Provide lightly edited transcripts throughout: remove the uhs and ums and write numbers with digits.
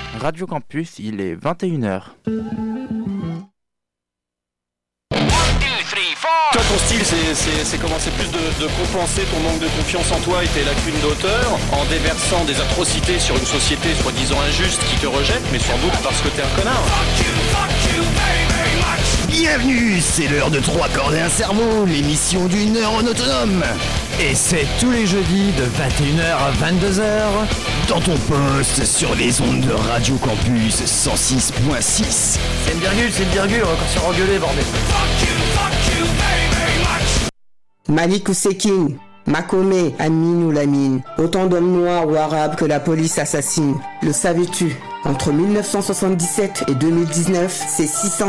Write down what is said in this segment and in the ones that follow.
Radio Campus, il est 21h. Toi, ton style, c'est commencer plus de compenser ton manque de confiance en toi et tes lacunes d'auteur en déversant des atrocités sur une société soi-disant injuste qui te rejette, mais sans doute parce que t'es un connard. Bienvenue, c'est l'heure de 3 cordes et un cerveau, l'émission d'une heure en autonome. Et c'est tous les jeudis de 21h à 22h dans ton poste sur les ondes de Radio Campus 106.6. C'est une virgule, on va encore se rengueuler, bordel. Malik ou Sekin, Makome, Amin ou Lamine, autant d'hommes noirs ou arabes que la police assassine. Le savais-tu ? Entre 1977 et 2019, c'est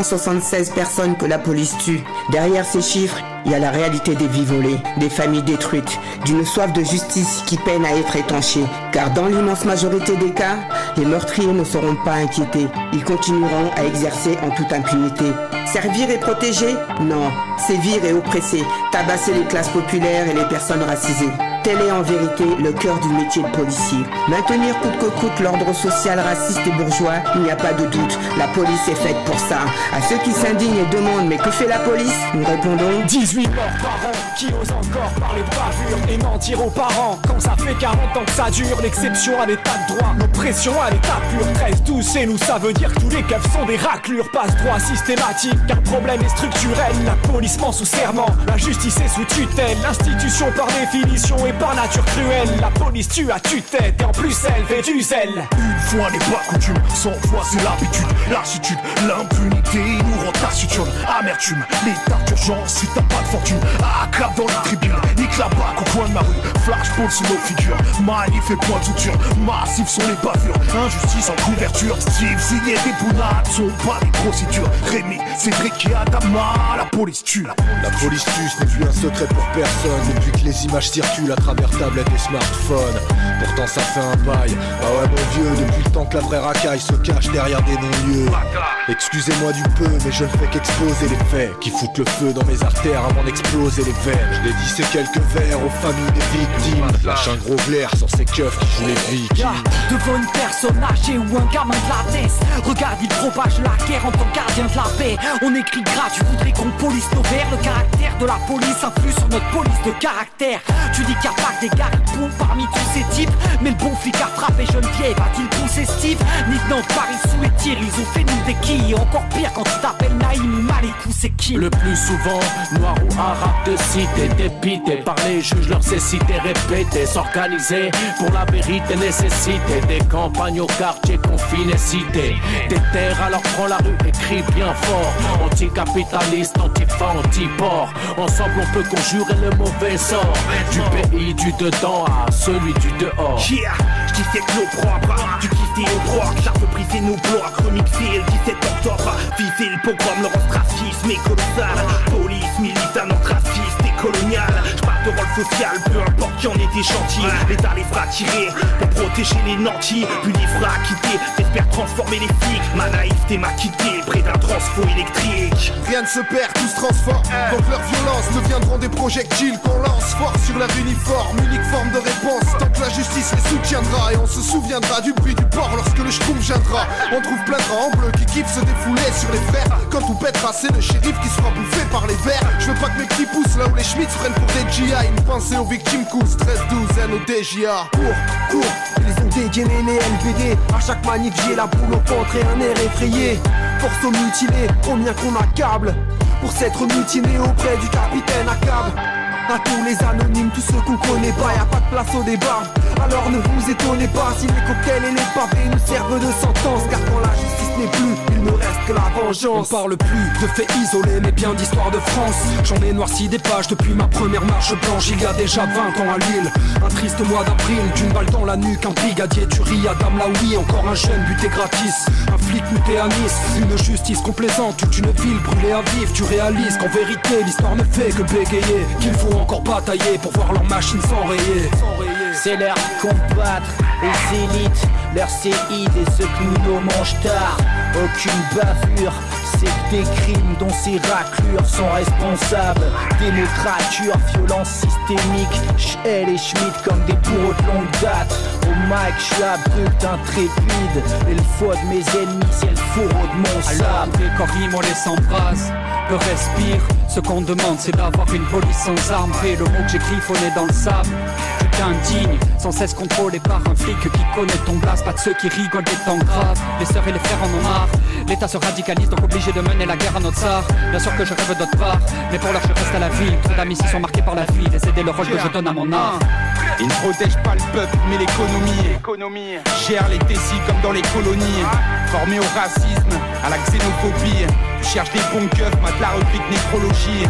676 personnes que la police tue. Derrière ces chiffres, il y a la réalité des vies volées, des familles détruites, d'une soif de justice qui peine à être étanchée. Car dans l'immense majorité des cas, les meurtriers ne seront pas inquiétés. Ils continueront à exercer en toute impunité. Servir et protéger ? Non. Sévir et oppresser, tabasser les classes populaires et les personnes racisées. Tel est en vérité le cœur du métier de policier. Maintenir coûte que coûte l'ordre social raciste et bourgeois, il n'y a pas de doute, la police est faite pour ça. À ceux qui s'indignent et demandent mais que fait la police ? Nous répondons 18 morts par an, qui osent encore parler de bavure et mentir aux parents. Quand ça fait 40 ans que ça dure, l'exception à l'état de droit, l'oppression à l'état pur. 13-12 chez nous, ça veut dire que tous les keufs sont des raclures. Passe-droit systématique, car le problème est structurel. La police ment sous serment, la justice est sous tutelle. L'institution par définition est par nature cruelle. La police tue à tue-tête et en plus elle fait du zèle. Une fois n'est pas coutume, 100 fois c'est l'habitude. Lassitude, l'impunité nous rend taciturne. Amertume, l'état d'urgence si t'as pas de fortune. Acclame dans les tribunes, nique la bague au coin de ma rue. Flashball sous nos figures, manif et point de suture. Massifs sont les bavures, injustice en couverture. Steve, signé des bounades, sont pas des procédures. Rémi, Cédric et Adama, la police tue. La police tue, ce n'est plus un secret pour personne. Depuis que les images circulent à travers tablettes et smartphones. Pourtant ça fait un bail, bah ouais mon vieux. Depuis le temps que la vraie racaille se cache derrière des non-lieux. Excusez-moi du peu, mais je ne fais qu'exposer les faits qui foutent le feu dans mes artères avant d'exploser les veines. Je l'ai dit, c'est quelques vers aux familles des victimes. Lâche un gros glaire sur ces keufs qui jouent les vikings. Devant une personne âgée ou un gamin de la tête, regarde, il propage la guerre en tant que gardien de la paix. On écrit gras, tu voudrais qu'on police nos vers. Le caractère de la police influe sur notre police de caractère. Tu dis qu'il n'y a pas que des garipons parmi tous ces types, mais le bon flic a frappé Geneviève, a-t-il poussé Steve? Nick Nantes, Paris sous les tirs, ils ont fait nous des quilles. Encore pire quand tu t'appelles Naïm ou Malik ou c'est qui? Le plus souvent, noir ou arabe de cité, dépité par les juges, leur cécité répétée, s'organiser pour la vérité, nécessité des campagnes au quartier, confiné, cité. Des terres, alors prends la rue et crie bien fort. Anticapitaliste, antifa, antiport. Ensemble on peut conjurer le mauvais sort du pays du dedans à celui du dehors. Yeah, j'dis nos propres, du kiffé au proc, ça veut briser nos blocs, remixer le 17 octobre, viser le pogrom, leur ostracisme est colossal. Police, militaire, notre raciste et colonial. J'parle de rôle social, peu importe qui en est des chantiers. L'État les fera tirer pour protéger les nantis, puis les fera quitter, t'espères transformer les flics. Ma naïveté m'a quitté près d'un transfo électrique. Rien ne se perd, tout se transforme. Donc leur violence deviendront des projectiles qu'on lance fort sur leur uniforme. Unique forme de réponse, tant que la justice les soutiendra. Et on se souviendra du bruit du port lorsque le schtroumpf viendra. On trouve plein de grands bleus qui kiffent se défouler sur les fers. Quand tout pètera, c'est le shérif qui sera bouffé par les vers. Je veux pas que mes petits pouces là où les Schmitz prennent pour des GI. Une pensée aux victimes cool, stress 12 N au DJA. Cours, ils ont dégainé les LBD. À chaque manif j'ai la boule au ventre et un air effrayé. Force aux mutilés, combien qu'on accable pour s'être mutiné auprès du capitaine Akab. À tous les anonymes, tous ceux qu'on connaît pas, y'a pas de place au débat. Alors ne vous étonnez pas si les cocktails et les pavés nous servent de sentence. Car quand la justice n'est plus, il ne reste que la vengeance. On parle plus de faits isolés mais bien d'histoire de France. J'en ai noirci des pages depuis ma première marche blanche. Il y a déjà 20 ans à Lille, un triste mois d'avril. D'une balle dans la nuque, un brigadier tuerie à Damlaoui. Encore un jeune buté gratis, un flic muté à Nice. Une justice complaisante, toute une ville brûlée à vif. Tu réalises qu'en vérité l'histoire ne fait que bégayer, qu'il faut encore batailler pour voir leur machine s'enrayer. C'est l'heure de combattre les élites, leurs séides et ceux que nous nommons tard. Aucune bavure, c'est que des crimes dont ces raclures sont responsables. Démocrature, violence systémique, Schell et Schmitt comme des bourreaux de longue date. Au mic, je suis abrupt, intrépide, et le faux de mes ennemis, c'est le fourreau de mon sable. Alors, dès qu'on rime, on les s'embrasse, que respire. Ce qu'on demande, c'est d'avoir une police sans armes. Et le mot que j'écris, fauné dans le sable. Indigne, sans cesse contrôlé par un flic qui connaît ton blast. Pas de ceux qui rigolent des temps graves. Les sœurs et les frères en ont marre. L'État se radicalise, donc obligé de mener la guerre à notre tsar. Bien sûr que je rêve d'autre part, mais pour l'heure je reste à la ville. Trop d'amis ici sont marqués par la vie, et c'est le rôle que je donne à mon art. Ils ne protègent pas le peuple, mais l'économie. Gère les décis comme dans les colonies. Formés au racisme, à la xénophobie. Tu cherches des bons keufs, mate la rubrique nécrologie.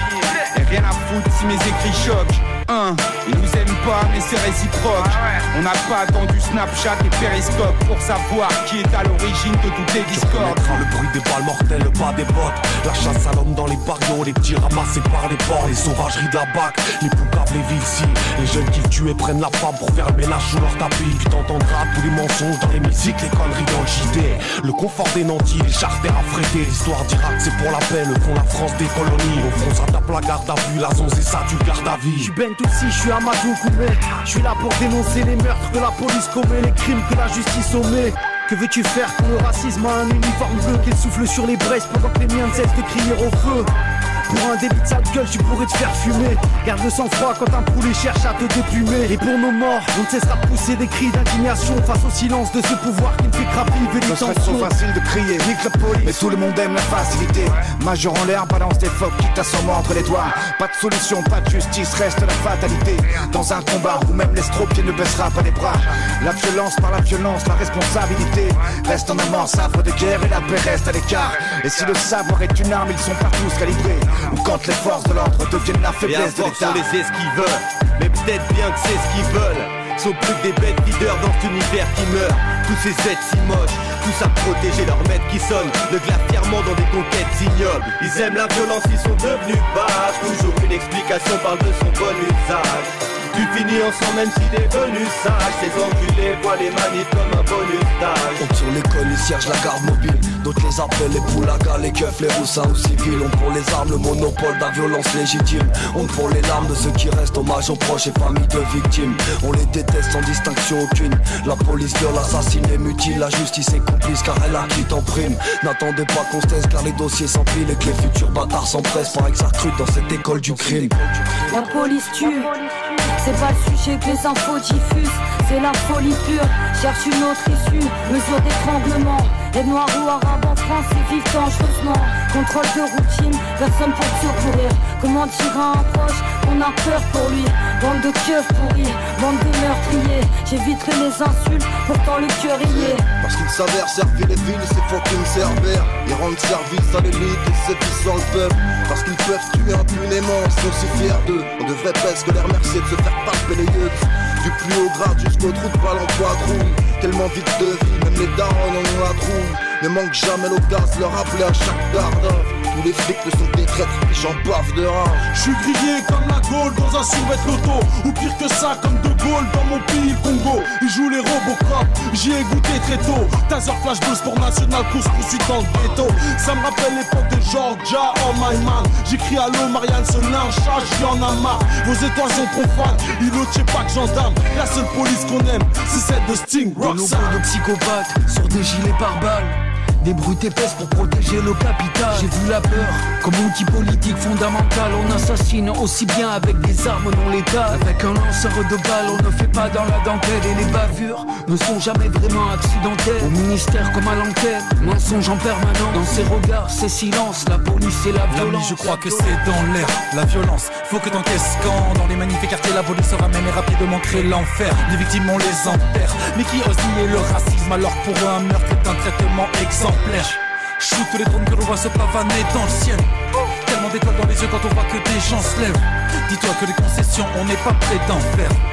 Et rien à foutre si mes écrits choquent. Ils nous aiment pas mais c'est réciproque. On n'a pas attendu Snapchat et Periscope pour savoir qui est à l'origine de toutes les discordes. Le bruit des balles mortelles, le pas des bottes. La chasse à l'homme dans les barrios, les petits ramassés par les ports. Les sauvageries de la BAC, les poucaves, les villes. Les jeunes qui tuent et prennent la femme pour faire le ménage sous leur tapis. Tu t'entendras tous les mensonges dans les musiques, les conneries dans le JT. Le confort des nantis, les charters affrétés. L'histoire d'Irak c'est pour la paix, le fond la France des colonies. Au front ça tape la garde à vue, la zone c'est ça tu gardes à vie. Si je suis Amadou Koumé, je suis là pour dénoncer les meurtres que la police commet, les crimes que la justice omet. Que veux-tu faire quand le racisme a un uniforme bleu, qu'il souffle sur les braises pendant que les miens ne cessent de crier au feu? Pour un délit de sale gueule, tu pourrais te faire fumer. Garde le sang-froid quand un poulet cherche à te déplumer. Et pour nos morts, on ne cessera de pousser des cris d'indignation face au silence de ce pouvoir qui ne fait crapiver les tensions. Ce serait trop facile de crier, nique la police. Mais tout le monde aime la facilité. Majeur en l'air, balance des phoques qui t'assomment entre les doigts. Pas de solution, pas de justice, reste la fatalité. Dans un combat où même l'estropié ne baissera pas les bras. La violence par la violence, la responsabilité reste en amont, sabre de guerre et la paix reste à l'écart. Et si le savoir est une arme, ils sont pas tous calibrés. Ou quand les forces de l'ordre deviennent la faiblesse de l'État. Sont les esquiveurs, mais peut-être bien que c'est ce qu'ils veulent. Sont plus que des bêtes leaders dans cet univers qui meurt. Tous ces êtres si moches, tous à protéger leur maître qui sonne. Le glace fièrement dans des conquêtes ignobles. Ils aiment la violence, ils sont devenus barges. Toujours une explication parle de son bon usage. Tu finis ensemble même si t'es venu sage. Ces enculés voient les manifs comme un bonus d'âge. On tire l'école, ils ciergent la garde mobile. D'autres les appellent les poulagas, les keufs, les roussins ou civils. On pour les armes, le monopole de la violence légitime. On pour les larmes de ceux qui restent, hommage aux proches et familles de victimes. On les déteste sans distinction aucune. La police viole, assassine et mutile. La justice est complice car elle acquitte en prime. N'attendez pas qu'on se taise car les dossiers s'empilent et que les futurs bâtards s'empressent par exacrude dans cette école du crime. La police tue. C'est pas le sujet que les infos diffusent, c'est la folie pure. Cherche une autre issue, mesure d'étranglement. Les noirs ou arabes en France, ils vivent dangereusement. Contrôle de routine, personne pour secourir. Comment dire à un proche qu'on a peur pour lui? Bande de keufs pourris, bande de meurtriers. J'éviterai les insultes, pourtant le cœur y est. Parce qu'ils s'avèrent servir les villes, c'est fucking cerbères. Ils rendent service à l'élite et séduisant le peuple. Parce qu'ils peuvent tuer impunément, ils sont si fiers d'eux. On devrait presque les remercier de se faire taper les yeux. Du plus haut grade jusqu'au trou de balle en patrouille. Tellement vite de vie, même les darons en ont la trouille. Ne manque jamais l'audace, leur rappeler à chaque dardin. Tous les flics ne sont des traîtres, les gens bavent de rage. Je suis grillé comme la Gaule dans un survêt loto. Ou pire que ça, comme De Gaulle dans mon pays, le Congo. Ils jouent les Robocop, j'y ai goûté très tôt. Taser, flash, bleu, sport national, course poursuite dans le ghetto. Ça me rappelle l'époque de Georgia, oh my man. J'écris allô, Marianne, ce lynchage, j'en ai marre. Vos étoiles sont profanes, ils ne tuent pas que gendarme. La seule police qu'on aime, c'est celle de Sting, Roxanne. De nombreux psychopathes sur des gilets pare-balles. Des brutes épaisses pour protéger le capital. J'ai vu la peur comme outil politique fondamental. On assassine aussi bien avec des armes non létales. Avec un lanceur de balles, on ne fait pas dans la dentelle. Et les bavures ne sont jamais vraiment accidentelles. Au ministère comme à l'antenne, mensonge en permanence. Dans ses regards, ses silences, la police et la violence. L'ami, je crois que c'est dans l'air, la violence. Faut que t'encaisses quand dans les manifs et quartiers la police sera même et rapidement créer l'enfer. Les victimes on les enterre. Mais qui ose nier le racisme alors que pour eux un meurtre est un traitement exemplaire. Shoot tous les drones que l'on voit se pavaner dans le ciel. Tellement d'étoiles dans les yeux quand on voit que des gens se lèvent. Dis-toi que les concessions on n'est pas prêt d'en faire.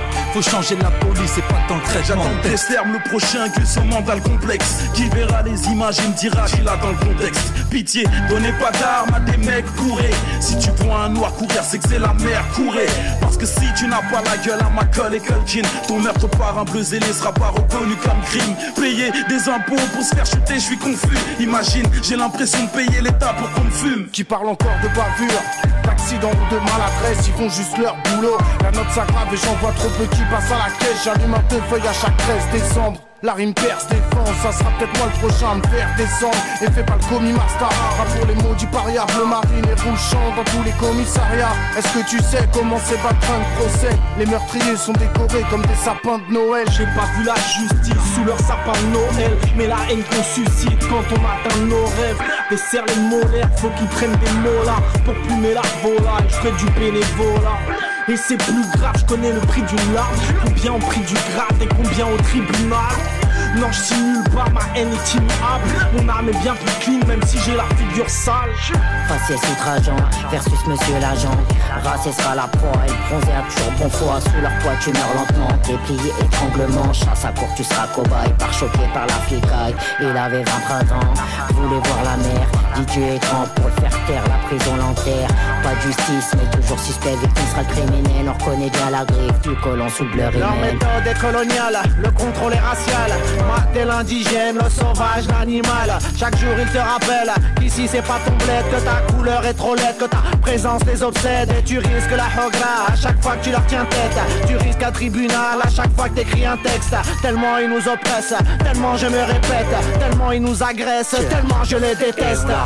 Faut changer la police et pas dans le traitement. J'attends Desterme le prochain que son mental complexe. Qui verra les images et me dira qu'il a dans le contexte. Pitié, donnez pas d'armes à des mecs bourrés. Si tu vois un noir courir, c'est que c'est la mer, courez. Parce que si tu n'as pas la gueule à Macaulay et Culkin, ton meurtre par un bleu zélé sera pas reconnu comme crime. Payer des impôts pour se faire chuter, je suis confus. Imagine, j'ai l'impression de payer l'État pour qu'on me fume. Tu parles encore de bavure, d'accident ou de maladresse, ils font juste leur boulot. La note s'aggrave et j'en vois trop peu qui passent à la caisse. J'allume un deux feuilles à chaque 13 décembre. La rime perce, défense, ça sera peut-être moi le prochain à me faire descendre. Et fais pas le commis master, rap pour les maudits paria. Bleu marine et rouge chante dans tous les commissariats. Est-ce que tu sais comment c'est battre un procès? Les meurtriers sont décorés comme des sapins de Noël. J'ai pas vu la justice sous leur sapin de Noël, mais la haine qu'on suscite quand on atteint nos rêves. Desserre les molaires, faut qu'ils prennent des mots là pour plumer la volaille, je ferai du bénévolat. Et c'est plus grave, je connais le prix d'une larme. Combien au prix du grade et combien au tribunal. Non, je simule pas, ma haine est immuable. Mon âme est bien plus clean, même si j'ai la figure sale. Faciès outrageant versus monsieur l'agent. Racé sera la proie et le bronzé a toujours bon foi. Sous leur poids tu meurs lentement, déplié, étranglement. Chasse à court, tu seras cobaye, par choqué par la flicaille. Il avait 20 printemps, voulait voir la mer. Dit Dieu est grand pour le faire taire, la prison l'enterre. Pas de justice, mais toujours suspect, victime sera le criminel. On reconnaît bien la griffe du colon sous le bleu rimel. Leur méthode est coloniale, le contrôle est racial. Mater l'indigène, le sauvage, l'animal. Chaque jour il te rappelle qu'ici c'est pas ton bled, que ta couleur est trop laide, que ta présence les obsède. Et tu risques la hogra à chaque fois que tu leur tiens tête. Tu risques un tribunal à chaque fois que t'écris un texte. Tellement ils nous oppressent, tellement je me répète, tellement ils nous agressent, tellement je les déteste. Et on a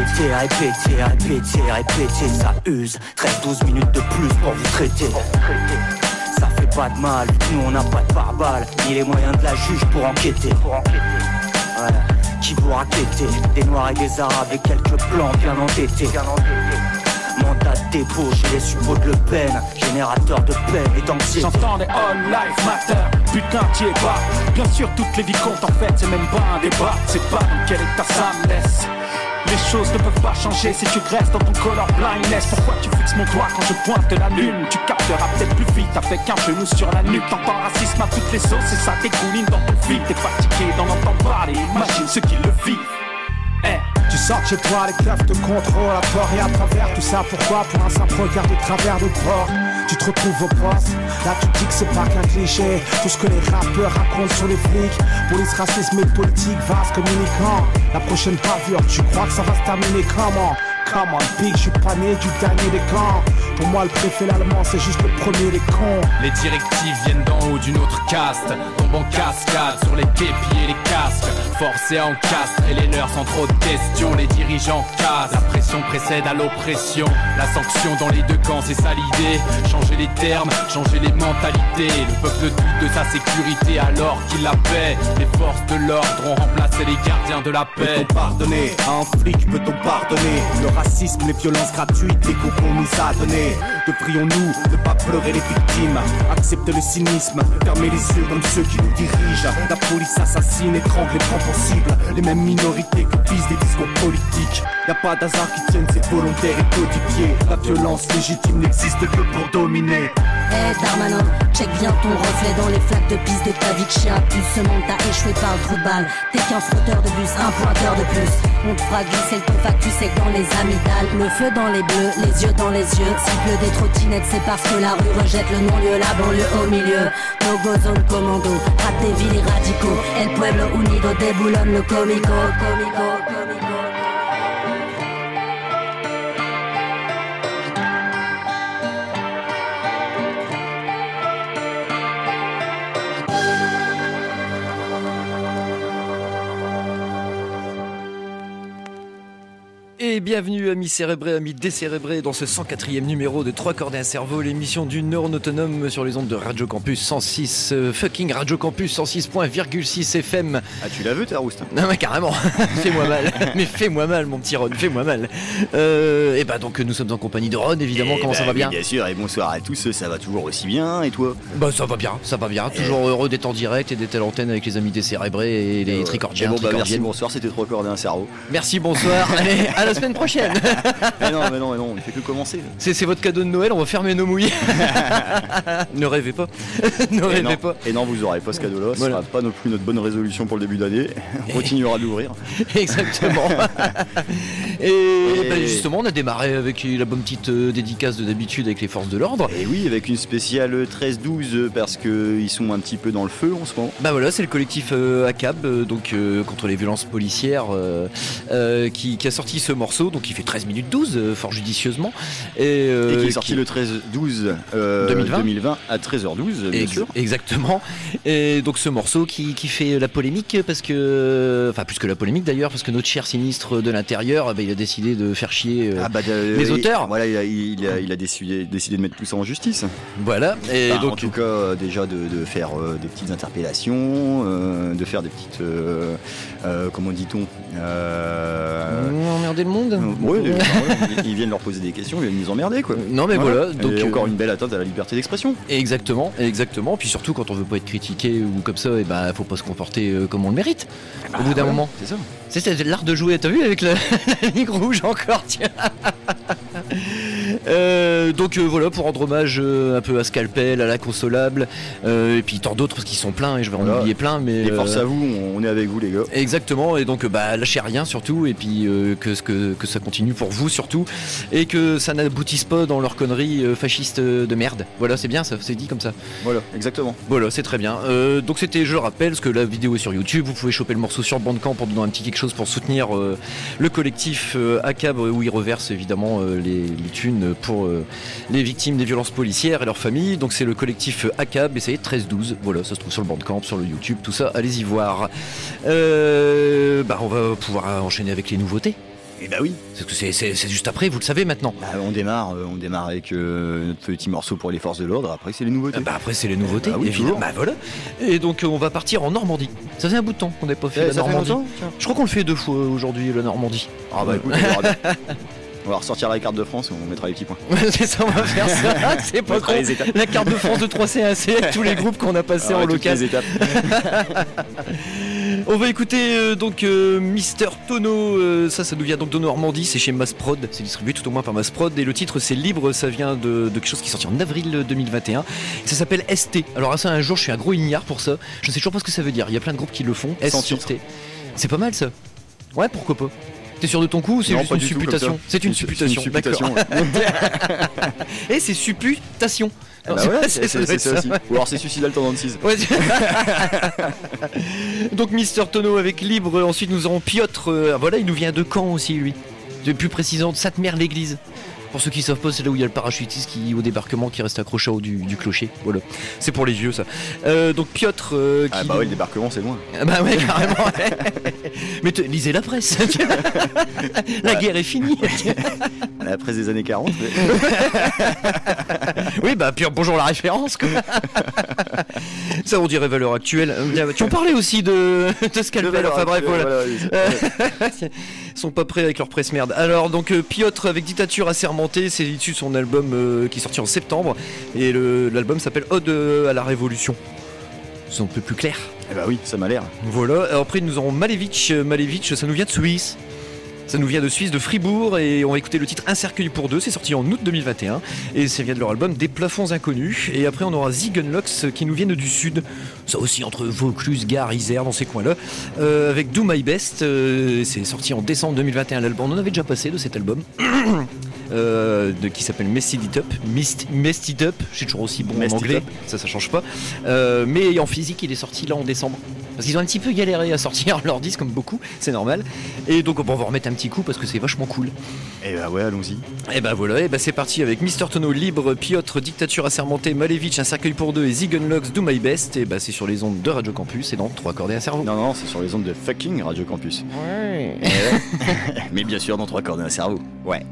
répété, ça use. 13-12 minutes de plus pour vous traiter. Ça fait pas de mal, nous on n'a pas de pare-balles, ni les moyens de la juge pour enquêter. Ouais. Qui vous raqueter, des noirs et des arabes et quelques blancs bien entêtés. Mandat de dépôt chez les suppôts de Le Pen, générateur de peine et d'anxiété. J'entends des all life matter, putain t'y es pas. Bien sûr toutes les vies comptent en fait, c'est même pas un débat. C'est pas dans quel état ça me laisse. Les choses ne peuvent pas changer si tu restes dans ton color blindness. Pourquoi tu fixes mon doigt quand je pointe la lune? Tu capteras peut-être plus vite avec un genou sur la nuque. T'entends racisme à toutes les sauces et ça dégouline dans ton feed. T'es fatigué d'en entendre parler, imagine ceux qui le vivent. Tu sors de chez toi, les keufs te contrôlent à tort et à travers. Tout ça pourquoi? Pour un simple regard de travers de bord. Tu te retrouves au poste, là tu dis que c'est pas qu'un cliché. Tout ce que les rappeurs racontent sur les flics. Police, racisme et politique, vaste communicant. La prochaine bavure, tu crois que ça va se terminer comment? Come on, big, je suis pas né du dernier des camps. Pour moi le préfet l'allemand c'est juste le premier des cons. Les directives viennent d'en haut d'une autre caste, tombent en cascade sur les képis et les casques. Forcés à encastrer les leurs sans trop de questions. Les dirigeants cassent, la pression précède à l'oppression. La sanction dans les deux camps c'est ça l'idée. Changer les termes, changer les mentalités. Le peuple doute de sa sécurité alors qu'il la paie. Les forces de l'ordre ont remplacé les gardiens de la paix. Peut-on pardonner à un flic, peut-on pardonner le racisme, les violences gratuites, les coups qu'on nous a donnés? Devrions-nous ne pas pleurer les victimes, accepter le cynisme, fermer les yeux comme ceux qui nous dirigent? La police assassine, étrangle et prend pour cible les mêmes minorités que visent les discours politiques. Y'a pas d'hasard qui tienne, c'est volontaire et codifié. La violence légitime n'existe que pour dominer. Hey Darmanin, check bien ton reflet dans les flaques de piste de ta vie de chien. Plus ce monde t'a échoué par le trou de balle. T'es qu'un frotteur de bus, un pointeur de plus. On te fera glisser le ton factus sec dans les amygdales. Le feu dans les bleus, les yeux dans les yeux. S'il pleut des trottinettes, c'est parce que la rue rejette le non-lieu, la banlieue au milieu. No go zone commando, rate des villes et radicaux. El pueblo unido déboulonne le comico. Et bienvenue amis cérébrés, amis décérébrés dans ce 104e numéro de 3 cordes et un cerveau, l'émission du neurone autonome sur les ondes de Radio Campus 106, fucking Radio Campus 106.6 FM. Ah tu l'as vu ta rouste? Non mais carrément, fais-moi mal, mais fais-moi mal mon petit Ron, fais-moi mal. Et bah donc nous sommes en compagnie de Ron évidemment, comment ça va bien? Bien sûr, et bonsoir à tous, ça va toujours aussi bien, et toi? Bah ça va bien, toujours heureux d'être en direct et d'être à l'antenne avec les amis décérébrés et les tricordiens. Bon bah merci, bonsoir, c'était 3 cordes et un cerveau. Merci, bonsoir, allez, à la la semaine prochaine. mais non, on ne fait que commencer. C'est votre cadeau de Noël, on va fermer nos mouillés. Ne rêvez pas. Pas. Et non, vous n'aurez pas ce cadeau-là. Ce sera pas non plus notre bonne résolution pour le début d'année. On continuera d'ouvrir. Exactement. Et justement, on a démarré avec la bonne petite dédicace de d'habitude avec les forces de l'ordre. Et oui, avec une spéciale 13-12 parce qu'ils sont un petit peu dans le feu en ce moment. Bah voilà, c'est le collectif ACAB, donc contre les violences policières, qui a sorti ce morceau, donc il fait 13 minutes 12, fort judicieusement. Et qui est sorti le 13-12 2020 à 13h12, bien sûr. Exactement. Et donc ce morceau qui fait la polémique parce que, enfin plus que la polémique d'ailleurs, parce que notre cher sinistre de l'intérieur, il a décidé de faire chier les auteurs. Voilà, il a décidé de mettre tout ça en justice. Voilà. Et donc en tout cas, déjà de faire des petites interpellations, de faire des petites, comment dit-on, emmerder le monde. Oui, ils viennent leur poser des questions, ils viennent nous emmerder quoi. Non mais voilà. Donc encore une belle atteinte à la liberté d'expression. Exactement. Puis surtout quand on veut pas être critiqué ou comme ça, faut pas se comporter comme on le mérite. Au bout d'un moment. C'est ça. C'est l'art de jouer, t'as vu avec la ligne rouge encore, tiens. Donc voilà, pour rendre hommage un peu à Scalpel, à la Consolable, et puis tant d'autres qui sont pleins, et je vais en oublier plein, mais... Et force à vous, on est avec vous les gars. Exactement, et donc lâchez rien surtout, et puis que ça continue pour vous surtout, et que ça n'aboutisse pas dans leur connerie fasciste de merde. Voilà, c'est bien ça, c'est dit comme ça. Voilà, exactement. Voilà, c'est très bien. Donc c'était, je le rappelle, parce que la vidéo est sur YouTube, vous pouvez choper le morceau sur Bandcamp pour donner un petit quelque chose pour soutenir le collectif ACAB, où ils reversent évidemment les thunes pour les victimes des violences policières et leurs familles. Donc c'est le collectif ACAB et c'est 13-12. Voilà, ça se trouve sur le Bandcamp, sur le YouTube, tout ça, allez-y voir. On va pouvoir enchaîner avec les nouveautés. Et bah oui, parce que c'est juste après, vous le savez maintenant. On démarre avec notre petit morceau pour les forces de l'ordre. Après c'est les nouveautés. Après c'est les nouveautés. Oui, évidemment. Voilà. Et donc on va partir en Normandie. Ça fait un bout de temps qu'on n'a pas fait la Normandie. Je crois qu'on le fait 2 fois aujourd'hui, la Normandie. Ah bah écoute, on va ressortir la carte de France et on mettra les petits points. C'est ça, on va faire ça. C'est pas con. La carte de France de 3C1C avec tous les groupes qu'on a passés en local. Les étapes. On va écouter Mister Tono, ça nous vient donc de Normandie, c'est chez Massprod, c'est distribué tout au moins par Massprod, et le titre c'est Libre, ça vient de quelque chose qui est sorti en avril 2021, ça s'appelle ST. Alors ça, un jour je suis un gros ignare pour ça, je sais toujours pas ce que ça veut dire, il y a plein de groupes qui le font, ST. C'est pas mal ça. Ouais, pourquoi pas. T'es sûr de ton coup ou c'est juste une supputation? C'est une supputation, d'accord. Et c'est supputation. Ah bah ouais, c'est ça aussi. Ou alors c'est Suicidal Tendencies. Ouais. Donc Mister Tono avec Libre, ensuite nous aurons Piotr, voilà, il nous vient de Caen aussi lui. Plus précisément de Sainte-Mère-l'Église. Pour ceux qui savent pas, c'est là où il y a le parachutiste qui, au débarquement, qui reste accroché au haut du clocher. Voilà. C'est pour les vieux ça. Donc Piotr qui... Ah bah ouais, le débarquement c'est loin. Bah ouais, carrément. Mais lisez la presse. La guerre est finie. La presse des années 40. Oui, bah puis bonjour la référence quoi. Ça on dirait valeur actuelle. Tu en parlais aussi de Scalpel, enfin bref voilà. Ils sont pas prêts avec leur presse merde. Alors donc Piotr avec Dictature assermentée, c'est issu de son album qui est sorti en septembre, et l'album s'appelle Ode à la Révolution. C'est un peu plus clair. Eh bah oui, ça m'a l'air. Voilà, alors après nous aurons Malevich, ça nous vient de Suisse. Ça nous vient de Suisse, de Fribourg, et on va écouter le titre Un cercueil pour deux, c'est sorti en août 2021, et ça vient de leur album Des plafonds inconnus. Et après on aura Ziegenlocks qui nous viennent du sud, ça aussi entre Vaucluse, Gare, Isère, dans ces coins-là, avec Do My Best, c'est sorti en décembre 2021 l'album, on en avait déjà passé de cet album. Qui s'appelle Messed It Up, je suis toujours aussi bon en anglais, ça change pas, mais en physique il est sorti là en décembre, parce qu'ils ont un petit peu galéré à sortir leur disque comme beaucoup, c'est normal, et donc on va remettre un petit coup parce que c'est vachement cool. Et bah ouais, allons-y. Et bah voilà, et bah c'est parti avec Mister Tono, Libre, Piotr, Dictature assermentée, Malevich, Un cercueil pour deux et Ziegenlocks, Do My Best, et bah c'est sur les ondes de Radio Campus et dans 3 cordes et un cerveau. Non, c'est sur les ondes de fucking Radio Campus. Ouais. Mais bien sûr dans 3 cordes et un cerveau. Ouais.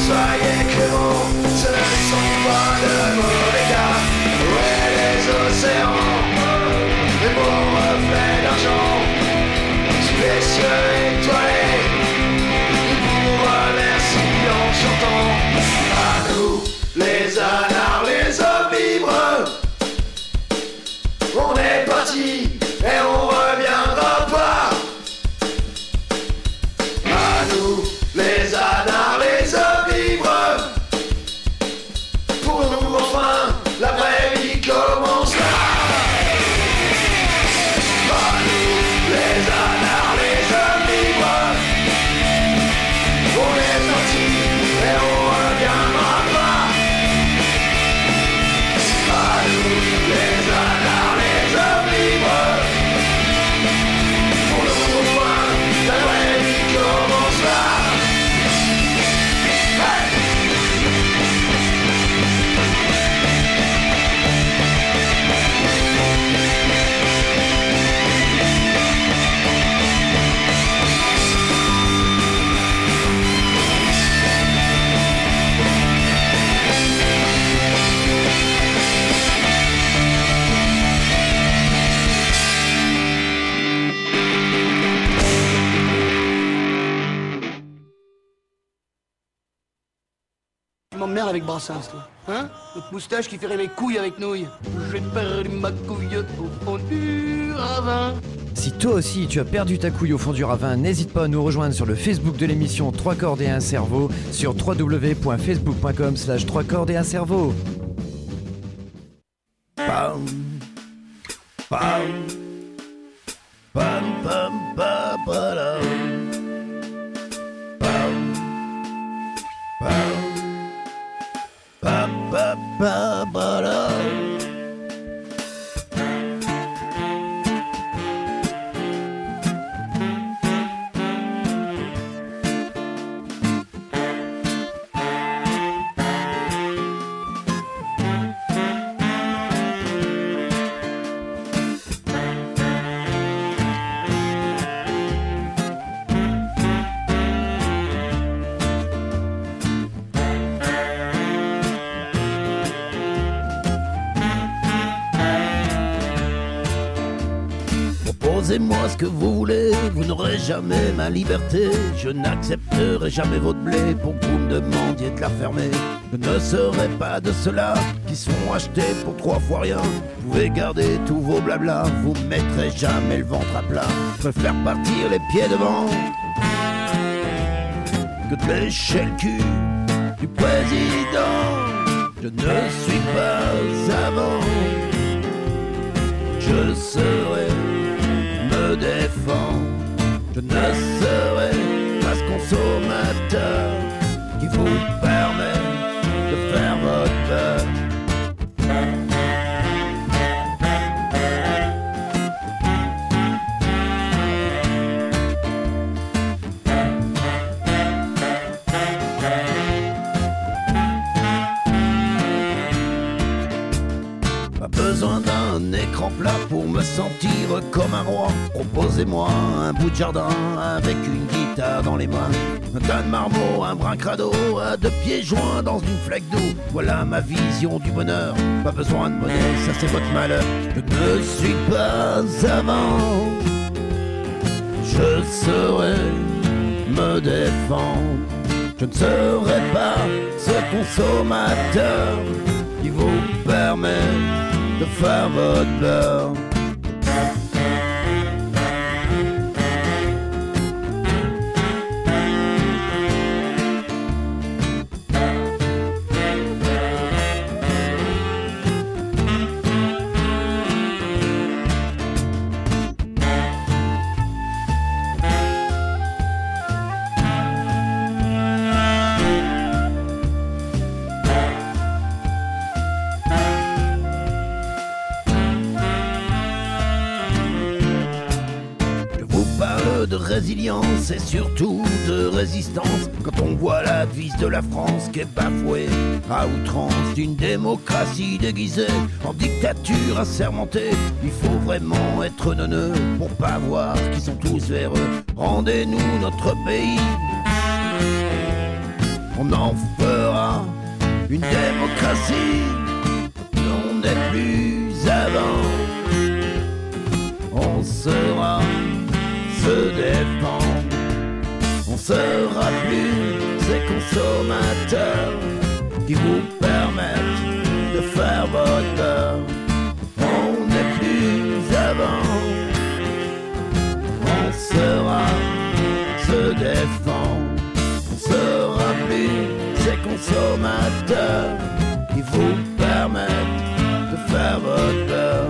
soyez clément, ce ne sont pas de mauvais gars. Ouais, les océans, les beaux reflets d'argent, sous les cieux étoilés, ils vous remercient en chantant. À nous, les anards, les hommes libres, on est parti et on reviendra pas. À nous, les anards, les hommes libres, pour nous enfin, la vraie vie commence là. À nous, les anards, les hommes libres, on est parti et on reviendra pas. À nous, les anards, les hommes libres, pour nous enfin, la vraie vie commence là. Tu m'emmerdes avec Brassens, toi. Hein? Notre moustache qui ferait mes couilles avec nouilles. J'ai perdu ma couille au fond du ravin. Si toi aussi tu as perdu ta couille au fond du ravin, n'hésite pas à nous rejoindre sur le Facebook de l'émission 3 cordes et un cerveau sur www.facebook.com/3 cordes et un cerveau. Pam, pam, pam, pam, pam, pam, pam, pam, pam, pam, pam. Proposez-moi ce que vous voulez, vous n'aurez jamais ma liberté. Je n'accepterai jamais votre blé pour que vous me demandiez de la fermer. Je ne serai pas de ceux-là qui se font acheter pour 3 fois rien. Vous pouvez garder tous vos blablas, vous me mettrez jamais le ventre à plat. Je préfère partir les pieds devant que de lécher le cul du président. Je ne suis pas avant, je serai me défendre. Je ne serai pas ce consommateur qui vous permet de faire votre peur. Besoin d'un écran plat pour me sentir comme un roi. Proposez-moi un bout de jardin avec une guitare dans les mains, un tas de marmots, un brin crado à 2 pieds joints dans une flaque d'eau. Voilà ma vision du bonheur. Pas besoin de monnaie, ça c'est votre malheur. Je ne suis pas avant, je saurai me défendre. Je ne serai pas ce consommateur qui vous permet de faire votre beurre. De résilience et surtout de résistance quand on voit la devise de la France qui est bafouée à outrance d'une démocratie déguisée en dictature assermentée. Il faut vraiment être neuneux pour pas voir qu'ils sont tous véreux. Rendez-nous notre pays, On en fera une démocratie, on n'est plus avant. On saura se défendre, on sera plus ces consommateurs qui vous permettent de faire votre peur. On n'est plus avant, on saura se défendre, on sera plus ces consommateurs qui vous permettent de faire votre peur.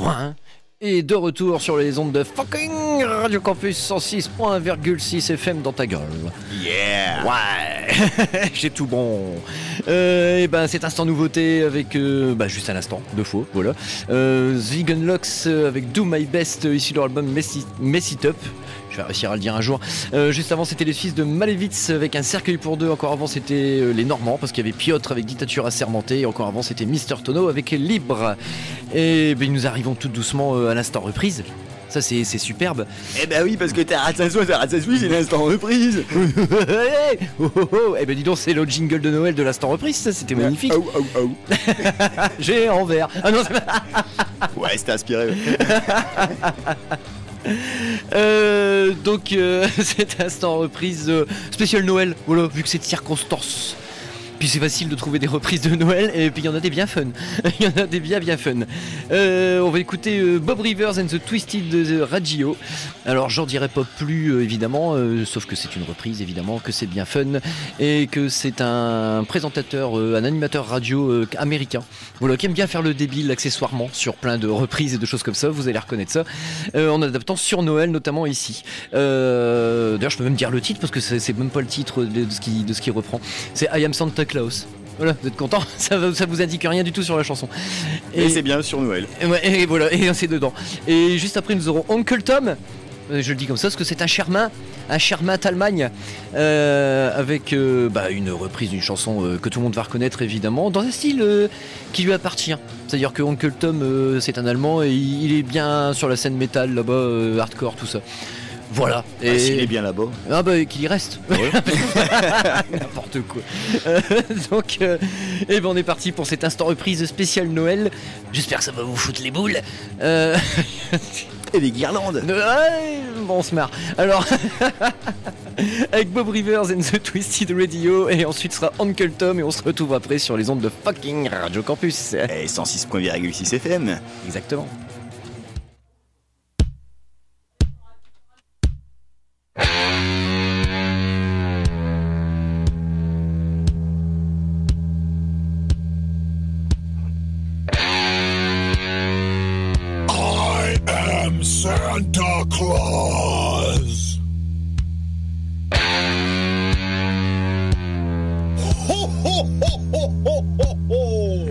juin. Et de retour sur les ondes de fucking Radio Campus 106.6 FM dans ta gueule. Yeah. Ouais. J'ai tout bon. Et ben cet instant nouveauté avec juste à l'instant, de faux, voilà. The Gunlocks avec Do My Best issu de leur album Mess It Up. Je vais réussir à le dire un jour. Juste avant, c'était les fils de Malevitz avec un cercueil pour deux. Encore avant, c'était les Normands parce qu'il y avait Piotr avec Dictature assermentée. Et encore avant, c'était Mister Tonneau avec Libre. Et ben, nous arrivons tout doucement à l'instant reprise. Ça, c'est superbe. Eh ben oui, parce que t'as Ratsassois, c'est l'instant reprise. Eh ben dis donc, c'est le jingle de Noël de l'instant reprise, ça, c'était magnifique. J'ai en vert. Ah non, ouais, c'était inspiré. Donc cet instant reprise spécial Noël, voilà, vu que c'est de circonstance. Puis c'est facile de trouver des reprises de Noël et puis il y en a des bien fun. Il y en a des bien fun. On va écouter Bob Rivers and the Twisted Radio. Alors j'en dirai pas plus évidemment, sauf que c'est une reprise évidemment, que c'est bien fun et que c'est un présentateur, un animateur radio américain. Voilà, qui aime bien faire le débile accessoirement sur plein de reprises et de choses comme ça. Vous allez reconnaître ça en adaptant sur Noël notamment ici. D'ailleurs je peux même dire le titre parce que c'est même pas le titre de ce qui reprend. C'est I Am Santa Claus. Voilà, vous êtes content, ça vous indique rien du tout sur la chanson. Et c'est bien sur Noël. Et voilà, et c'est dedans. Et juste après nous aurons Uncle Tom. Je le dis comme ça parce que c'est un Sherman d'Allemagne avec une reprise d'une chanson que tout le monde va reconnaître évidemment dans un style qui lui appartient. C'est-à-dire que Uncle Tom c'est un Allemand et il est bien sur la scène métal là-bas, hardcore, tout ça. Voilà. Et s'il est bien là-bas. Ah bah qu'il y reste. Ouais. N'importe quoi. Donc on est parti pour cet instant reprise spécial Noël. J'espère que ça va vous foutre les boules. Et les guirlandes. Bon, on se marre. Alors avec Bob Rivers and the Twisted Radio et ensuite sera Uncle Tom et on se retrouve après sur les ondes de fucking Radio Campus. Et 106.6 FM. Exactement. Santa Claus. Ho, ho, ho, ho, ho, ho, ho.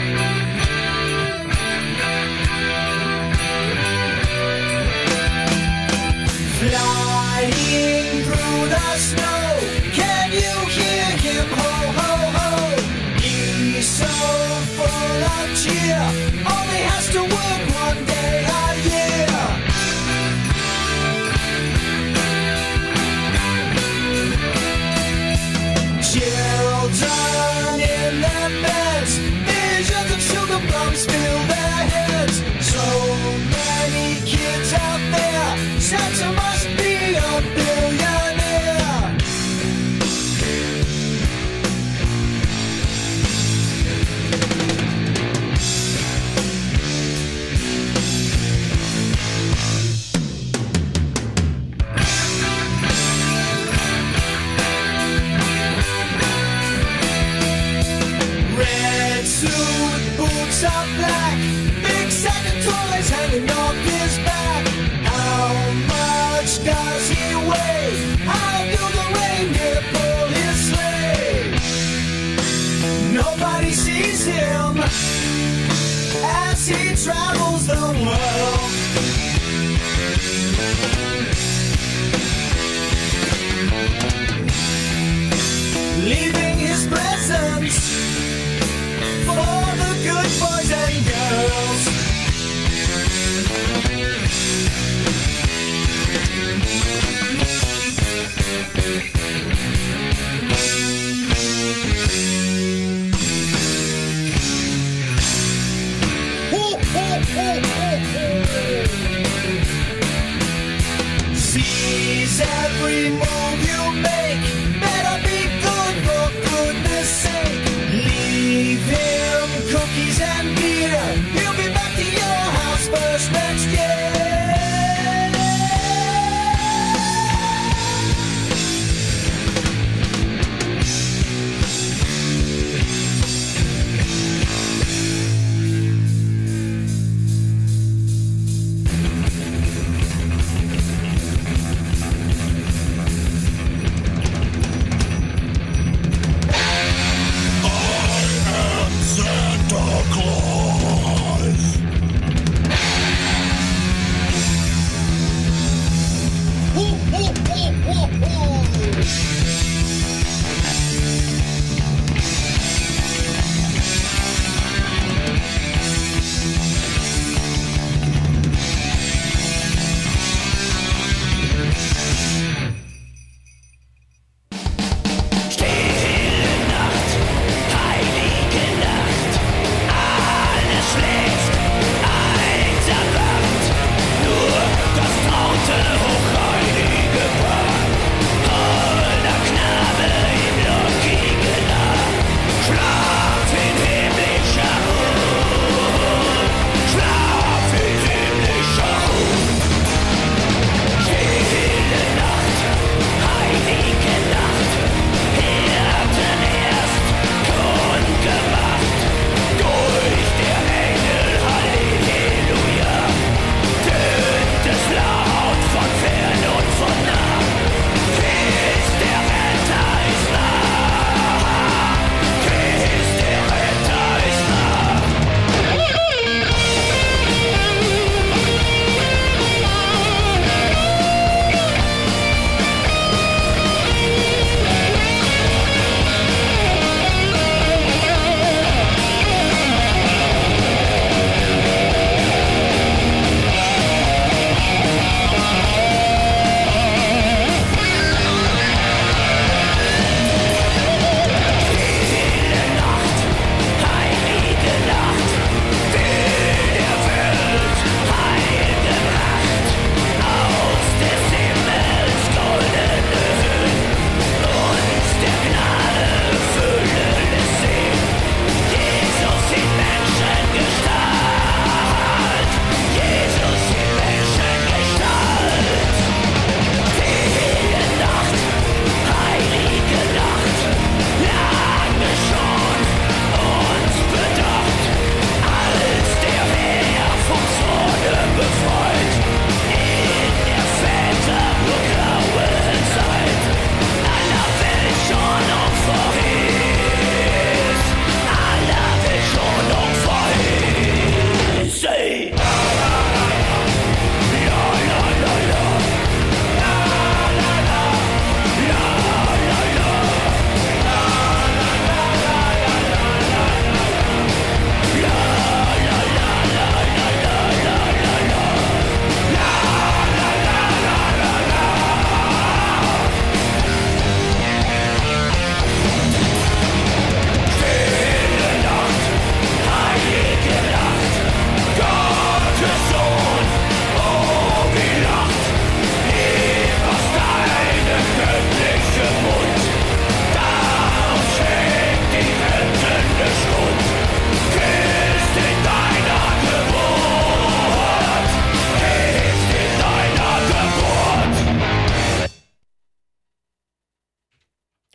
Flying through the snow, can you hear him? Ho, ho, ho. He's so full of cheer, only has to work one day a year. Children in their beds, visions of sugar plums fill their heads. So many kids out there, Santa must be a billionaire. Suit, boots are black, big sack of toys hanging off his back. How much does he weigh? How do the reindeer pull his sleigh? Nobody sees him as he travels the world. Leaving his presents for the good boys and girls. Ho, ho, ho, ho, ho. Sees every move you make, better be good for goodness sake. Leave him cookies and beer, he'll be back to your house first next year.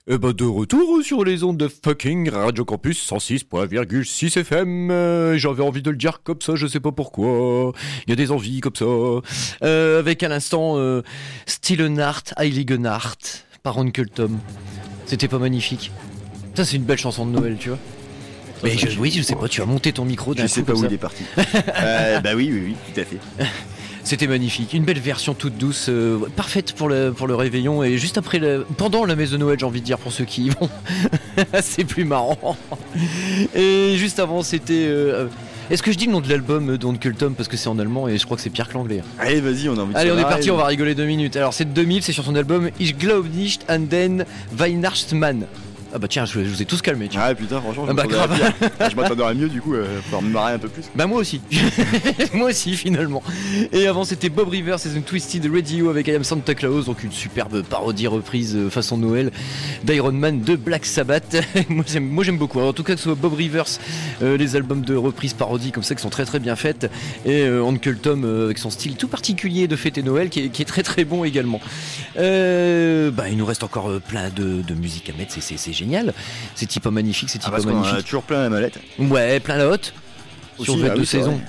Et bah de retour sur les ondes de fucking Radio Campus 106.6 FM. J'avais envie de le dire comme ça, je sais pas pourquoi. Il y a des envies comme ça. Avec à l'instant Stillenaart, Heiligenaart par Onkel Tom. C'était pas magnifique? Ça c'est une belle chanson de Noël, tu vois. Mais oui, je sais pas, tu as monté ton micro d'un coup. Je sais pas où il est parti. Bah oui, tout à fait. C'était magnifique, une belle version toute douce, parfaite pour le réveillon et juste après, pendant la messe de Noël, j'ai envie de dire pour ceux qui y vont. C'est plus marrant. Et juste avant, c'était... Est-ce que je dis le nom de l'album d'Onkel Tom parce que c'est en allemand et je crois que c'est pire que l'anglais. Allez, vas-y, on a envie de Allez, on est parti, on va rigoler 2 minutes. Alors c'est de 2000, c'est sur son album Ich glaub nicht an den Weihnachtsmann. Ah bah tiens, je vous ai tous calmé. Tiens. Ah putain, franchement, je je m'attendais à mieux du coup, pour me marrer un peu plus. Bah moi aussi, moi aussi finalement. Et avant c'était Bob Rivers et The Twisted Radio avec I Am Santa Claus, donc une superbe parodie reprise façon Noël d'Iron Man de Black Sabbath. moi j'aime beaucoup. Alors, en tout cas que ce soit Bob Rivers, les albums de reprise parodie comme ça qui sont très très bien faites, et Onkel Tom avec son style tout particulier de fêter Noël qui est très très bon également. Bah il nous reste encore plein de musique à mettre, c'est génial, c'est type magnifique, c'est type parce magnifique. On a toujours plein la mallette. Ouais, plein la hotte. Sur Aussi, 22 saisons.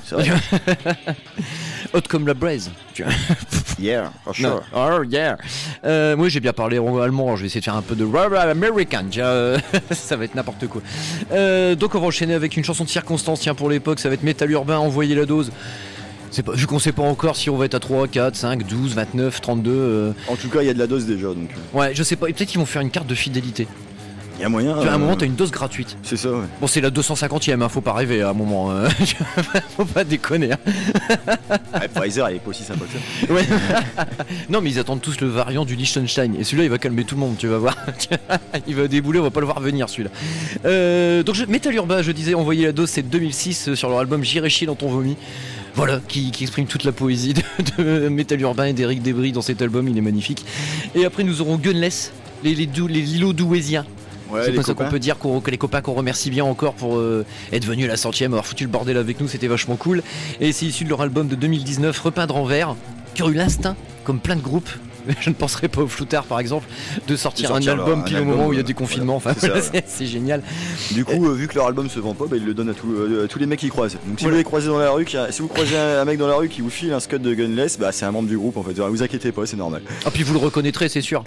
Hot comme la braise. Yeah, for sure. Oh yeah. Moi j'ai bien parlé allemand, je vais essayer de faire un peu de American. Ça va être n'importe quoi. Donc on va enchaîner avec une chanson de circonstance. Tiens, pour l'époque, ça va être Métal Urbain, Envoyez la dose. Vu qu'on sait pas encore si on va être à 3, 4, 5, 12, 29, 32. En tout cas, il y a de la dose déjà. Donc. Ouais, je sais pas. Et peut-être qu'ils vont faire une carte de fidélité. Il y a moyen. À un moment, t'as une dose gratuite. C'est ça, ouais. Bon, c'est la 250e, hein, faut pas rêver à un moment. Faut pas déconner. Hein. Ouais, Pfizer, elle est pas aussi sympa que ça. Ouais. Non, mais ils attendent tous le variant du Liechtenstein. Et celui-là, il va calmer tout le monde, tu vas voir. Il va débouler, on va pas le voir venir, celui-là. Donc, Métal Urbain, je disais, Envoyer la dose, c'est 2006 sur leur album J'irai chier dans ton vomi. Voilà, qui exprime toute la poésie de Métal Urbain et d'Éric Débris dans cet album, il est magnifique. Et après, nous aurons Gunless, les Lillo-Douésiens. Ouais, c'est comme ça qu'on peut dire que les copains qu'on remercie bien encore pour être venus à la 100e, avoir foutu le bordel avec nous, c'était vachement cool. Et c'est issu de leur album de 2019, Repeindre en vert, qui a eu l'instinct, comme plein de groupes, je ne penserais pas au Floutard par exemple, de sortir un album pile au moment où il y a des confinements, voilà, c'est génial. Du coup, vu que leur album se vend pas, ils le donnent à tous les mecs qui croisent. Donc si vous les croisez dans la rue, si vous croisez un mec dans la rue qui vous file un scud de Gunless, c'est un membre du groupe en fait, vous inquiétez pas, c'est normal. Ah puis vous le reconnaîtrez, c'est sûr.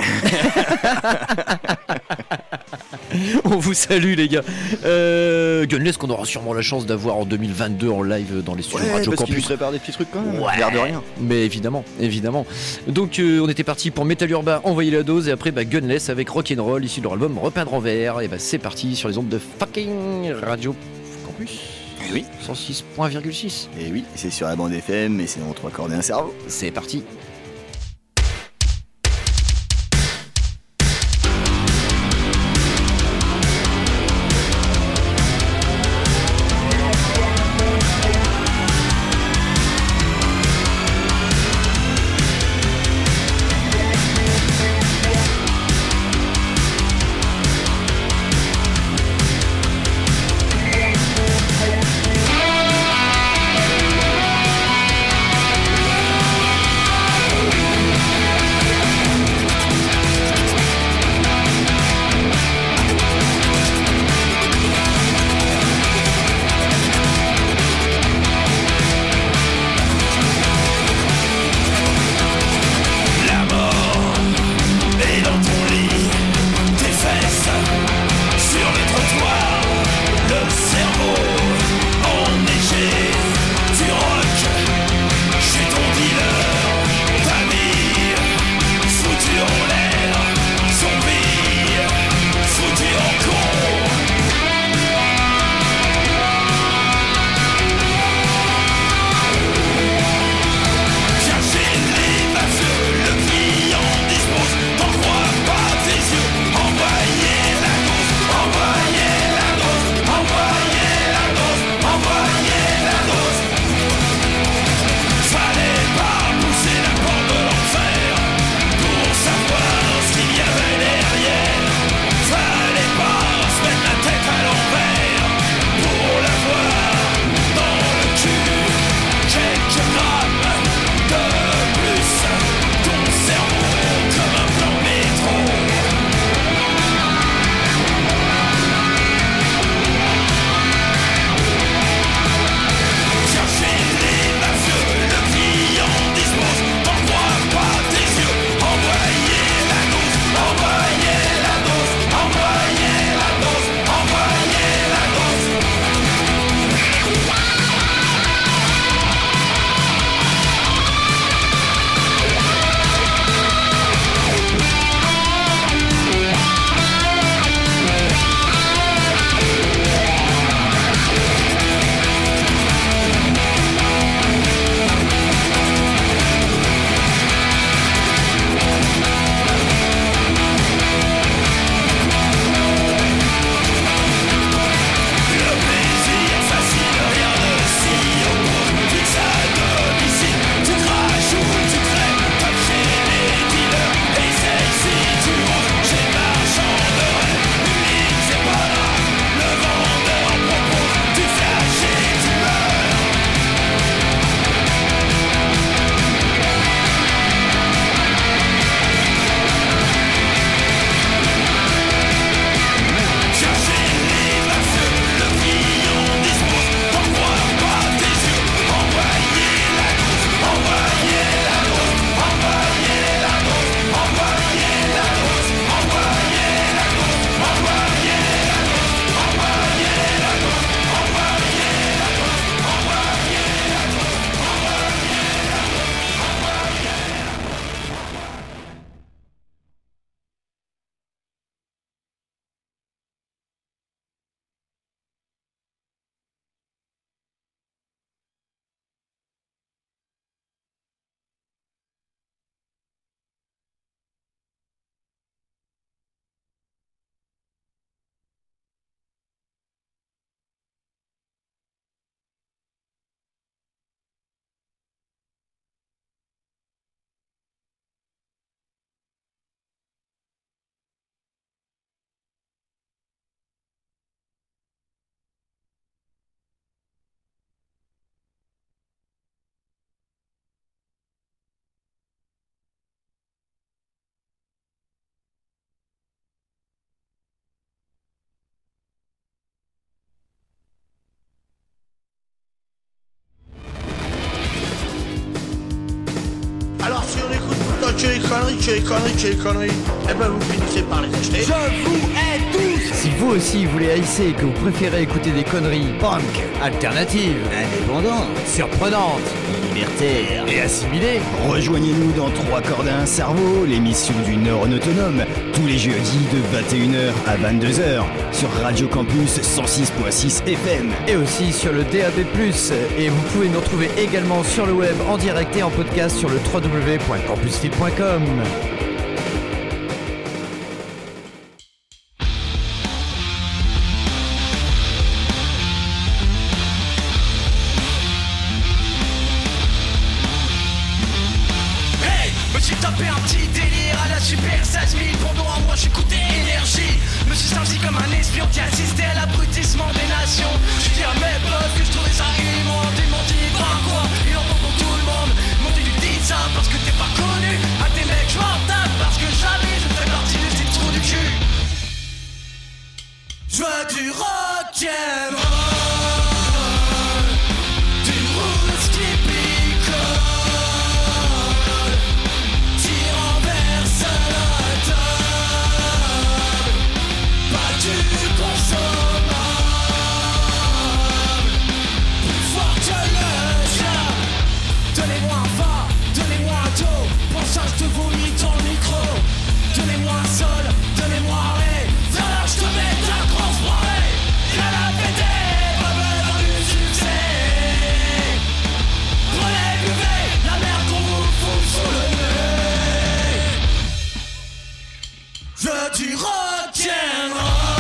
On vous salue les gars. Gunless qu'on aura sûrement la chance d'avoir en 2022 en live dans les studios Radio Campus. Qu'ils préparent des petits trucs quand même, l'air de rien. Mais évidemment. Donc on était parti pour Métal Urbain, Envoyer la dose, et après Gunless avec Rock'n'Roll, issu de leur album Repeindre en vert. Et c'est parti sur les ondes de fucking Radio Campus. Et oui. 106.6. Et oui, c'est sur la bande FM et c'est dans 3 cordes et un cerveau. C'est parti. Yeah. conneries. Eh ben vous finissez par les acheter. Je vous hais tous. Si vous aussi voulez haïsser et que vous préférez écouter des conneries punk, alternatives, indépendantes, surprenantes, libertaires et assimilées, Rejoignez-nous dans 3 cordes à un cerveau, l'émission du Neurone Autonome, tous les jeudis de 21h à 22h sur Radio Campus 106.6 FM. et aussi sur le DAB+. Et vous pouvez nous retrouver également sur le web en direct et en podcast sur le www.campusfil.com. Hey, me suis tapé un petit délire à la super 16 000. Pendant un mois j'écoutais énergie. Me suis senti comme un espion qui assistait à l'abrutissement des nations. Je dis à mes potes que je trouvais ça immonde. Ils m'ont dit bah quoi, il en faut pour tout le monde. Ils m'ont dit tu dis ça parce que t'es pas connu. À tes mecs je m'en tape parce que jamais je fais partie de ces trous du cul. Je veux du rock'n'roll, du roots qui picole. Qui renverse la table, pas du consommable, plus fort que le diable. Donnez-moi un fa, donnez-moi un do, pour ça je te vomis ton micro. Donnez-moi un sol, donnez-moi un ré, viens là je te mets ta grosse branlée. Viens la péter, pas besoin du succès. Prenez, buvez, la merde qu'on vous fout sous le nez. Je veux du rock'n'roll,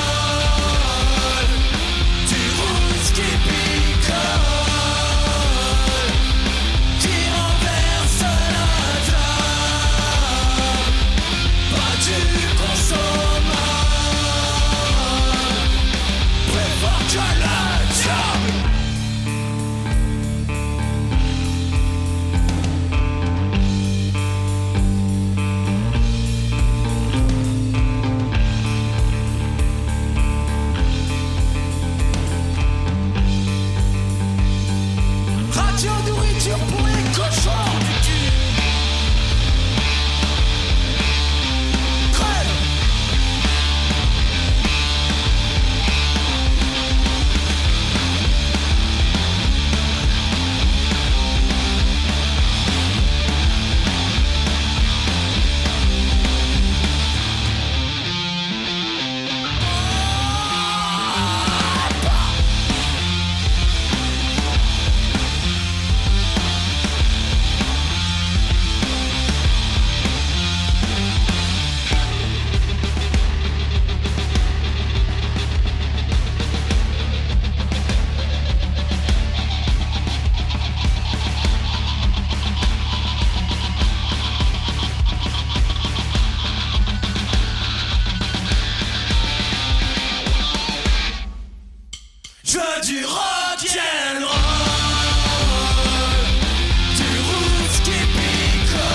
du roots qui picole, qui renverse la table, pas du consommable, plus fort que le diable. Radio nourriture pour les cochons du cul. Crève. Je veux du rock'n'roll, du roots qui picole,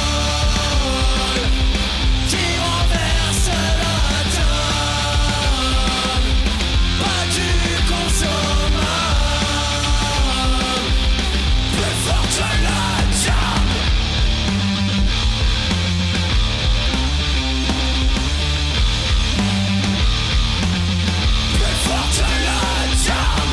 qui renverse la table, pas du consommable, plus fort que le diable. Plus fort que le diable.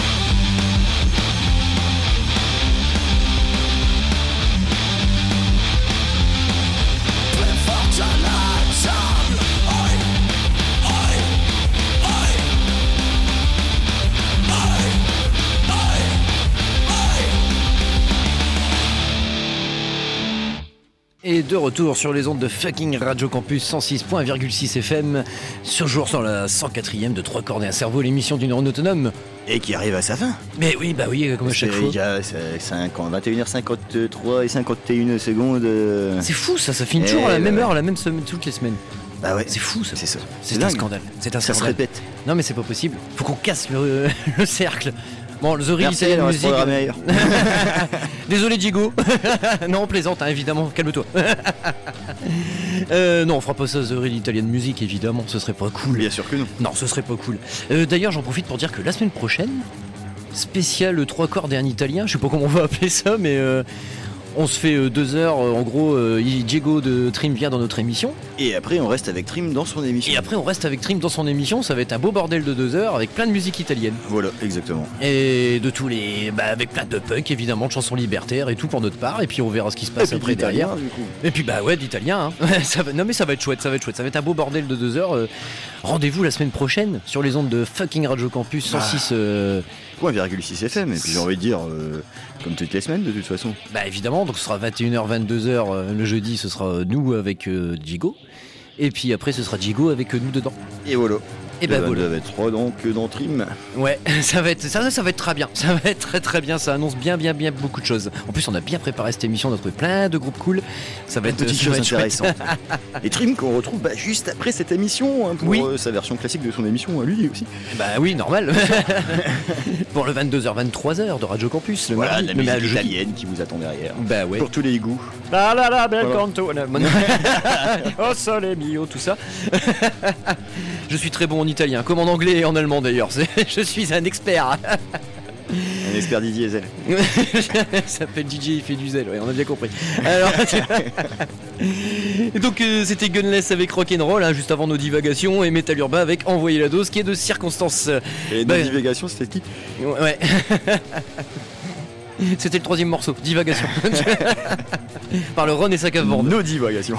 Plus fort que le diable. Oi, oi, oi, oi, oi, Et de retour sur les ondes de fucking Radio Campus 106.6 FM, sur jour sur la 104e de 3 cordes et un cerveau, l'émission du Neurone Autonome. Et qui arrive à sa fin. Mais oui, bah oui, comme à chaque fois. Il y a 21h53 et 51 secondes. C'est fou ça, ça finit toujours à la même heure, à la même semaine, toutes les semaines. Bah ouais. C'est fou ça. C'est ça. C'est un dingue. scandale. C'est un Ça se scandale. répète. Non mais c'est pas possible. Faut qu'on casse le cercle. Bon, The Real Merci, Italian on va se Music. programmer ailleurs. Désolé Diego. Non, on plaisante, hein, évidemment, calme-toi. Non, on fera pas ça The Real Italian Music, évidemment, ce serait pas cool. Bien sûr que non. Non, ce serait pas cool. D'ailleurs, j'en profite pour dire que la semaine prochaine, spécial 3 cordes et un italien, je sais pas comment on va appeler ça, mais On se fait 2 heures, en gros, Diego de Trim vient dans notre émission. Et après on reste avec Trim dans son émission. Ça va être un beau bordel de 2 heures avec plein de musique italienne. Voilà, exactement. Et de tous les... avec plein de punk, évidemment, de chansons libertaires et tout pour notre part. Et puis on verra ce qui se passe après derrière. Du coup. Et puis d'italien. Hein. Non mais ça va être chouette. Ça va être un beau bordel de 2 heures. Rendez-vous la semaine prochaine sur les ondes de fucking Radio Campus 106... 1,6 FM. Et puis j'ai envie de dire... comme toutes les semaines de toute façon. Évidemment, donc ce sera 21h, 22h le jeudi, ce sera nous avec Diego. Et puis après ce sera Diego avec nous dedans. Et voilà. Et ben voilà. 23 donc dans Trim. Ouais, ça va être très bien. Ça va être très très bien, ça annonce bien beaucoup de choses. En plus on a bien préparé cette émission, on a trouvé plein de groupes cool. Ça va être petites choses intéressantes. Et Trim qu'on retrouve juste après cette émission pour sa version classique de son émission à lui aussi. Oui, normal. Pour le 22h 23h de Radio Campus, la musique italienne qui vous attend derrière. Ouais. Pour tous les goûts. Bel canto. Oh sole mio, tout ça. Je suis très bon en italien, comme en anglais et en allemand d'ailleurs. Je suis un expert. Un expert Didier Zell. Ça s'appelle Didier, il fait du zèle, on a bien compris. Alors, donc c'était Gunless avec Rock'n'Roll, juste avant nos divagations, et Metal Urbain avec Envoyer la dose, qui est de circonstance. Et nos divagations, c'était qui ? Ouais. C'était le 3e morceau, Divagation. Par le Ron et sa cave-bande. Nos divagations.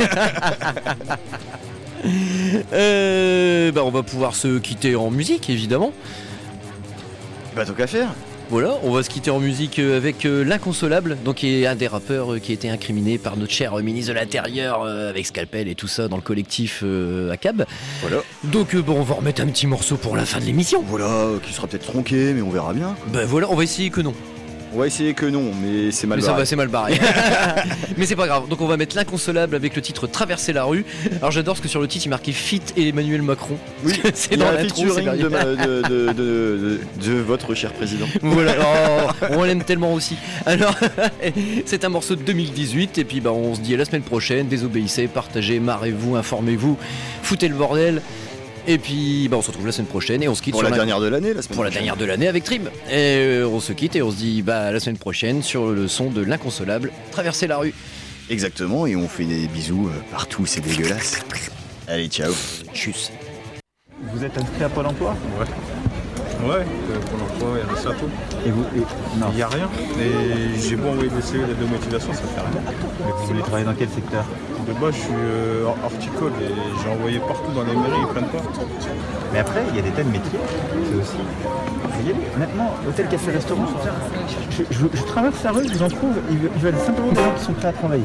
On va pouvoir se quitter en musique, évidemment. Tant qu'à faire. Voilà, on va se quitter en musique avec l'Inconsolable, donc qui est un des rappeurs qui a été incriminé par notre cher ministre de l'Intérieur avec Scalpel et tout ça dans le collectif ACAB. Voilà. Donc on va remettre un petit morceau pour la fin de l'émission. Voilà, qui sera peut-être tronqué, mais on verra bien. Voilà, on va essayer que non. On va essayer que non, mais c'est mal barré. C'est mal barré. Mais c'est pas grave. Donc on va mettre l'Inconsolable avec le titre Traverser la rue. Alors j'adore parce que sur le titre il marquait Fit et Emmanuel Macron. Oui, c'est dans l'intro. Featuring de votre cher président. Voilà, on l'aime tellement aussi. Alors c'est un morceau de 2018 et puis on se dit à la semaine prochaine. Désobéissez, partagez, marrez-vous, informez-vous, foutez le bordel. Et puis on se retrouve la semaine prochaine et on se quitte pour la dernière de l'année la dernière de l'année avec Trim. Et on se quitte et on se dit la semaine prochaine sur le son de l'Inconsolable, Traverser la rue. Exactement, et on fait des bisous partout, c'est dégueulasse. Allez, ciao. Tchuss. Vous êtes inscrit à Pôle emploi ? Ouais, Pôle emploi, il y a ça tout. Et vous Non. Il n'y a rien. Et j'ai beau envoyer des CV de motivation, ça fait rien. Mais vous voulez travailler dans quel secteur ? De base, je suis horticole et j'ai envoyé partout dans les mairies, ils prennent pas. Mais après, il y a des tas de métiers. C'est aussi. Vous voyez, honnêtement, hôtel, café, restaurant, je traverse la rue, je vous en trouve, ils veulent simplement des gens qui sont prêts à travailler.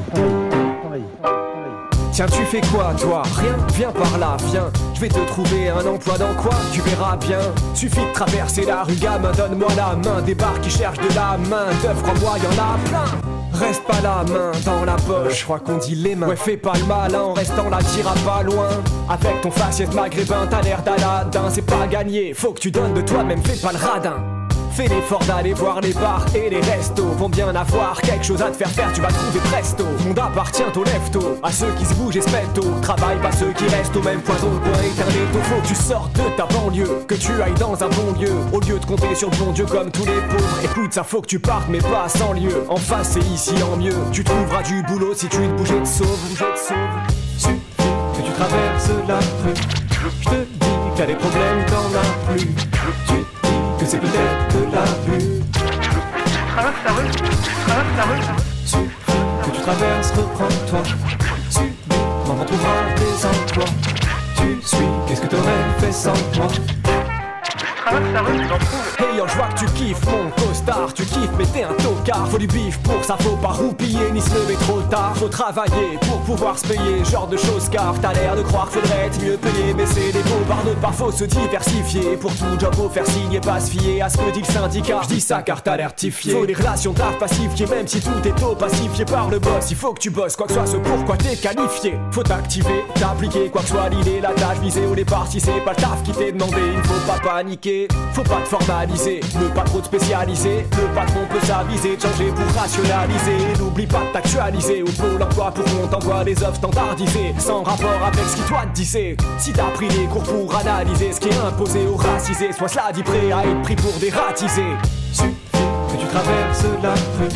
Tiens, tu fais quoi, toi? Rien, viens par là, viens. Je vais te trouver un emploi dans quoi? Tu verras bien. Suffit de traverser la rue, gamin, donne-moi la main. Des bars qui cherchent de la main d'œuvre, crois-moi, y'en a plein. Reste pas la main dans la poche, je crois qu'on dit les mains. Ouais, fais pas le malin, en restant là, t'iras pas loin. Avec ton faciès maghrébin, t'as l'air d'Aladin. C'est pas gagné, faut que tu donnes de toi-même, fais pas le radin. Fais l'effort d'aller voir les bars et les restos. Vont bien avoir quelque chose à te faire, tu vas trouver presto. Le monde appartient aux leftos, à ceux qui se bougent et se mettent au travail, pas ceux qui restent au même point d'eau. Point éternel, faut que tu sortes de ta banlieue, que tu ailles dans un bon lieu. Au lieu de compter sur le bon Dieu comme tous les pauvres. Écoute, ça faut que tu partes, mais pas sans lieu. En face et ici en mieux, tu trouveras du boulot si tu te bouges et te sauves. Suffit que tu traverses la rue. Je te dis que t'as des problèmes, t'en as plus. Que c'est peut-être de l'abus. Traverse la rue, Suffit que tu traverses, reprends-toi. Subitement retrouveras des emplois. Tu suis, qu'est-ce que t'aurais fait sans moi? Traverse la rue, tu en trouves. Hey yo, je vois que tu kiffes mon costard. Tu kiffes, mais t'es un tocard. Faut du bif pour ça, faut pas roupiller ni se lever trop tard. Faut travailler pour pouvoir se payer, genre de choses car t'as l'air de croire qu'il faudrait être mieux payé. Mais c'est des beaux par d'autres, par faut se diversifier. Pour tout job, faut faire signer, pas se fier à ce que dit le syndicat. J'dis ça car t'as l'air tifié. Faut des relations taf pacifiées, même si tout est tôt pacifié par le boss. Il faut que tu bosses, quoi que soit ce pourquoi t'es qualifié. Faut t'activer, t'appliquer, quoi que soit l'idée, la tâche visée au départ. Si c'est pas le taf qui t'est demandé, il faut pas paniquer. Faut pas te formaliser, ne pas trop te spécialiser. Le patron peut s'aviser, de changer pour rationaliser. N'oublie pas de t'actualiser au pôle emploi pour qu'on t'envoie des offres standardisées, sans rapport avec ce qui toi te disait. Si t'as pris des cours pour analyser ce qui est imposé aux racisés, sois cela dit prêt à être pris pour dératisé. Suffit que tu traverses la rue.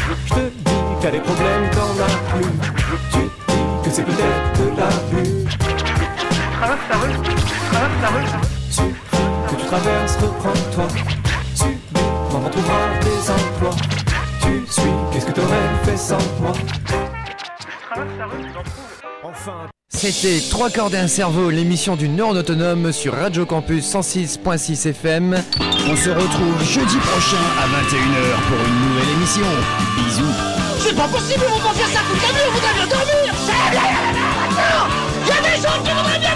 Je te dis qu'il y a des problèmes dans la rue. Tu dis que c'est peut-être de l'abus. Traverse la rue, Que tu traverses, reprends-toi. Subitement on trouvera des emplois. Tu suis, qu'est-ce que t'aurais fait sans moi? traverse la rue, j'en trouve. Enfin. C'était 3 cordes et un cerveau, l'émission du Nord autonome sur Radio Campus 106.6 FM. On se retrouve jeudi prochain à 21h pour une nouvelle émission. Bisous. C'est pas possible, on va pas faire ça toute la nuit, on voudrait bien dormir. C'est bien, il y a des gens qui voudraient bien